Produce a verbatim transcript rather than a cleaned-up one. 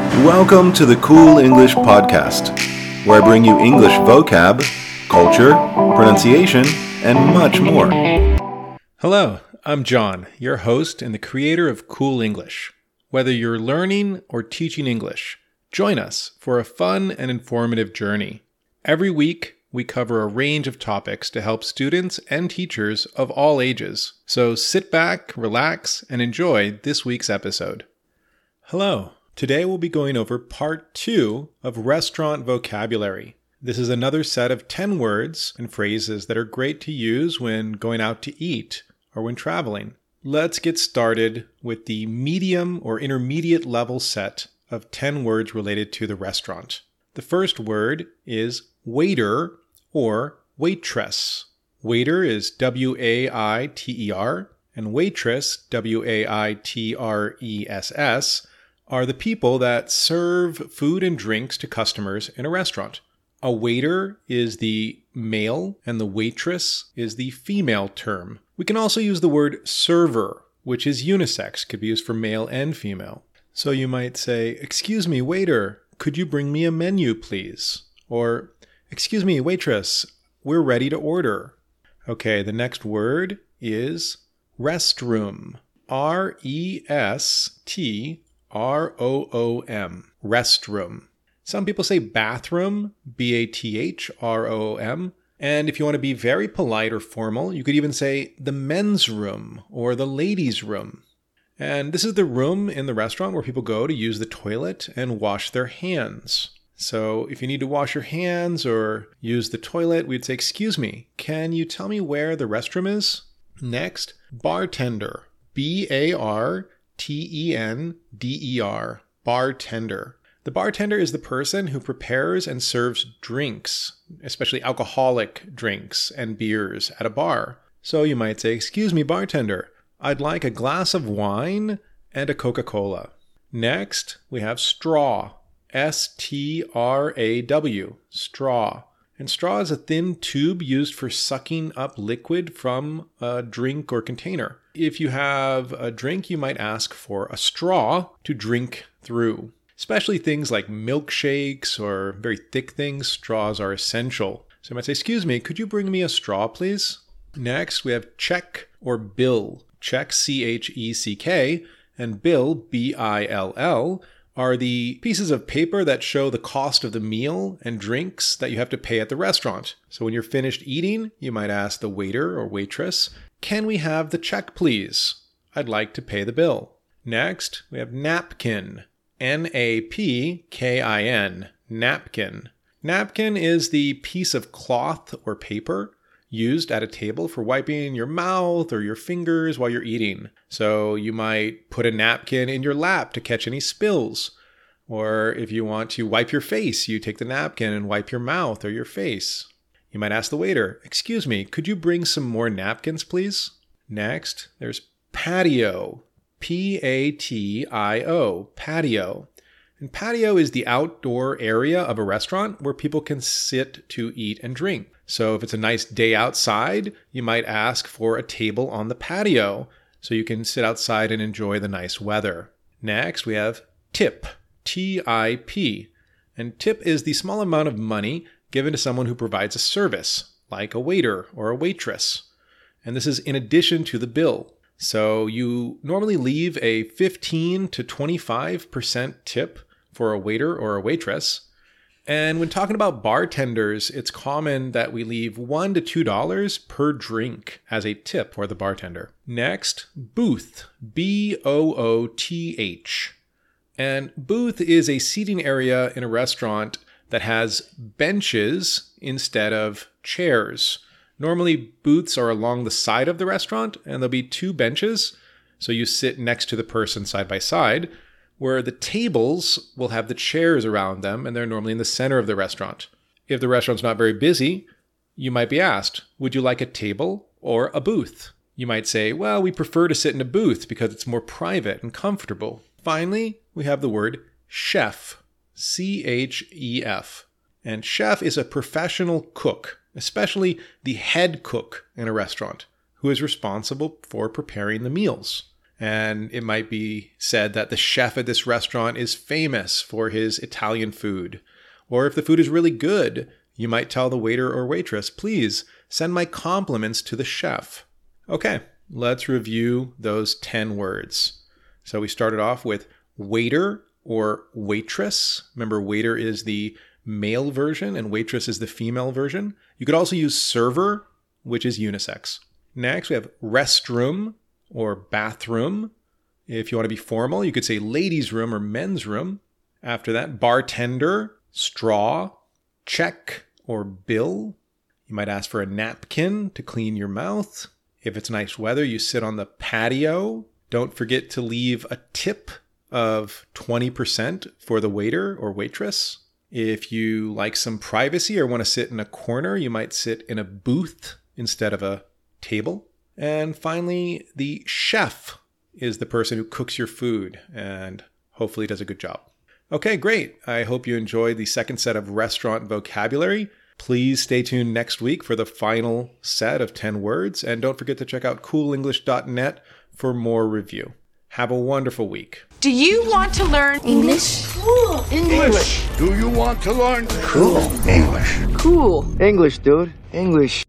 Welcome to the Cool English Podcast, where I bring you English vocab, culture, pronunciation, and much more. Hello, I'm John, your host and the creator of Cool English. Whether you're learning or teaching English, join us for a fun and informative journey. Every week, we cover a range of topics to help students and teachers of all ages. So sit back, relax, and enjoy this week's episode. Hello. Today we'll be going over part two of restaurant vocabulary. This is another set of ten words and phrases that are great to use when going out to eat or when traveling. Let's get started with the medium or intermediate level set of ten words related to the restaurant. The first word is waiter or waitress. Waiter is W A I T E R and waitress, W A I T R E S S, are the people that serve food and drinks to customers in a restaurant. A waiter is the male and the waitress is the female term. We can also use the word server, which is unisex, could be used for male and female. So you might say, "Excuse me, waiter, could you bring me a menu, please?" Or, "Excuse me, waitress, we're ready to order." Okay, the next word is restroom. R E S T R O O M, restroom. Some people say bathroom, B A T H R O O M. And if you want to be very polite or formal, you could even say the men's room or the ladies' room. And this is the room in the restaurant where people go to use the toilet and wash their hands. So if you need to wash your hands or use the toilet, we'd say, "Excuse me, can you tell me where the restroom is?" Next, bartender, B A R T E N D E R, bartender. The bartender is the person who prepares and serves drinks, especially alcoholic drinks and beers at a bar. So you might say, "Excuse me, bartender, I'd like a glass of wine and a Coca-Cola." Next, we have straw, S T R A W, straw. And straw is a thin tube used for sucking up liquid from a drink or container. If you have a drink, you might ask for a straw to drink through. Especially things like milkshakes or very thick things, straws are essential. So you might say, "Excuse me, could you bring me a straw, please?" Next, we have check or bill. Check, C H E C K, and bill, B I L L, are the pieces of paper that show the cost of the meal and drinks that you have to pay at the restaurant. So when you're finished eating, you might ask the waiter or waitress, "Can we have the check, please? I'd like to pay the bill." Next, we have napkin, N A P K I N, napkin. Napkin is the piece of cloth or paper used at a table for wiping your mouth or your fingers while you're eating. So you might put a napkin in your lap to catch any spills. Or if you want to wipe your face, you take the napkin and wipe your mouth or your face. You might ask the waiter, "Excuse me, could you bring some more napkins, please?" Next, there's patio, P A T I O, patio. And patio is the outdoor area of a restaurant where people can sit to eat and drink. So if it's a nice day outside, you might ask for a table on the patio so you can sit outside and enjoy the nice weather. Next, we have tip, T I P. And tip is the small amount of money given to someone who provides a service, like a waiter or a waitress. And this is in addition to the bill. So you normally leave a fifteen to twenty-five percent tip for a waiter or a waitress. And when talking about bartenders, it's common that we leave one to two dollars per drink as a tip for the bartender. Next, booth, B O O T H. And booth is a seating area in a restaurant that has benches instead of chairs. Normally, booths are along the side of the restaurant, and there'll be two benches, so you sit next to the person side by side, where the tables will have the chairs around them, and they're normally in the center of the restaurant. If the restaurant's not very busy, you might be asked, "Would you like a table or a booth?" You might say, "Well, we prefer to sit in a booth because it's more private and comfortable." Finally, we have the word chef, C H E F. And chef is a professional cook, especially the head cook in a restaurant, who is responsible for preparing the meals. And it might be said that the chef at this restaurant is famous for his Italian food. Or if the food is really good, you might tell the waiter or waitress, please send my compliments to the chef. Okay, let's review those ten words. So we started off with waiter or waitress. Remember, waiter is the male version and waitress is the female version. You could also use server, which is unisex. Next, we have restroom or bathroom. If you want to be formal, you could say ladies' room or men's room. After that, bartender, straw, check or bill. You might ask for a napkin to clean your mouth. If it's nice weather, you sit on the patio. Don't forget to leave a tip of twenty percent for the waiter or waitress. If you like some privacy or want to sit in a corner, you might sit in a booth instead of a table. And finally, the chef is the person who cooks your food and hopefully does a good job. Okay, great. I hope you enjoyed the second set of restaurant vocabulary. Please stay tuned next week for the final set of ten words. And don't forget to check out cool english dot net for more review. Have a wonderful week. Do you want to learn English? Cool English. Do you want to learn cool English? Cool English, dude. English.